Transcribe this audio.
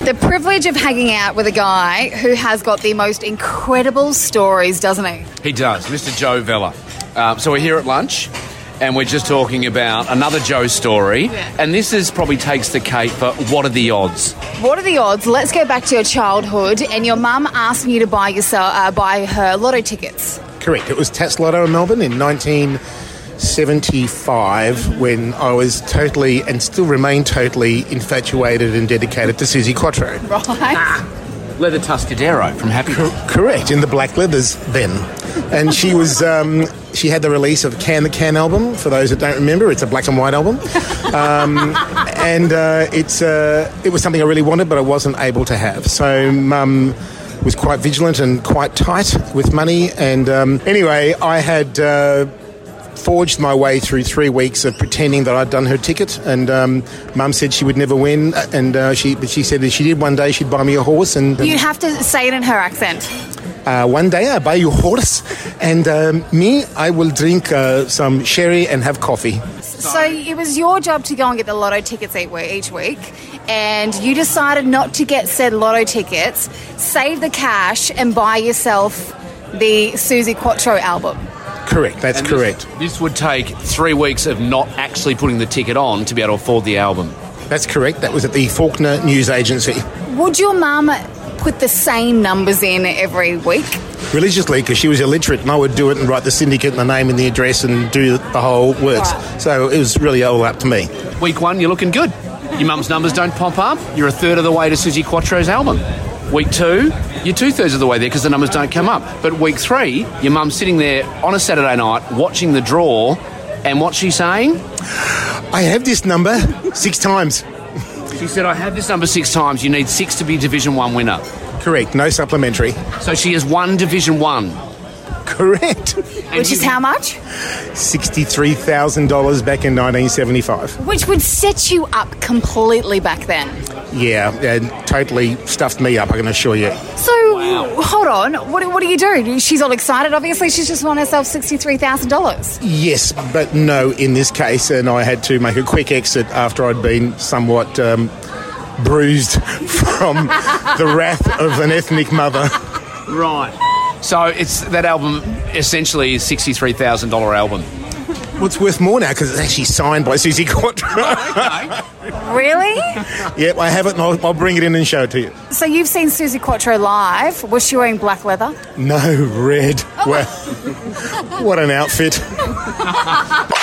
The privilege of hanging out with a guy who has got the most incredible stories, doesn't he? He does, Mr. Joe Vella. So we're here at lunch, and we're just talking about another Joe story. Yeah. And this is probably takes the cake for what are the odds? What are the odds? Let's go back to your childhood, and your mum asked you to buy her lotto tickets. Correct. It was Tats Lotto in Melbourne in 1975 when I was totally, and still remain totally, infatuated and dedicated to Suzi Quatro. Right. Leather Tuscadero from Happy. Correct, in the black leathers then. And she was, she had the release of Can the Can album. For those that don't remember, it's a black and white album. It was something I really wanted, but I wasn't able to have. So Mum was quite vigilant and quite tight with money. And anyway, I had forged my way through 3 weeks of pretending that I'd done her ticket. And Mum said she would never win. And but she said if she did one day, she'd buy me a horse. And You have to say it in her accent. one day I buy you a horse, and me, I will drink some sherry and have coffee. So it was your job to go and get the lotto tickets each week, and you decided not to get said lotto tickets, save the cash, and buy yourself the Suzi Quatro album. Correct, that's correct. This would take 3 weeks of not actually putting the ticket on to be able to afford the album. That's correct. That was at the Faulkner News Agency. Would your mum put the same numbers in every week? Religiously, because she was illiterate, and I would do it and write the syndicate and the name and the address and do the whole works. Right. So it was really all up to me. Week 1, you're looking good. Your mum's numbers don't pop up. You're a third of the way to Suzi Quatro's album. Week 2, you're 2/3 of the way there because the numbers don't come up. But week 3, your mum's sitting there on a Saturday night watching the draw, and what's she saying? I have this number 6 times. She said, I have this number 6 times. You need 6 to be Division 1 winner. Correct, no supplementary. So she has won Division 1. Correct. Which is how much? $63,000 back in 1975. Which would set you up completely back then. Yeah, and totally stuffed me up, I can assure you. So, hold on, what do you do? She's all excited, obviously, she's just won herself $63,000. Yes, but no in this case, and I had to make a quick exit after I'd been somewhat bruised from the wrath of an ethnic mother. Right. So it's that album essentially is $63,000 album. Well, it's worth more now because it's actually signed by Suzi Quatro. Okay. Really? Yep, I have it, and I'll bring it in and show it to you. So you've seen Suzi Quatro live. Was she wearing black leather? No, red. Well, what an outfit.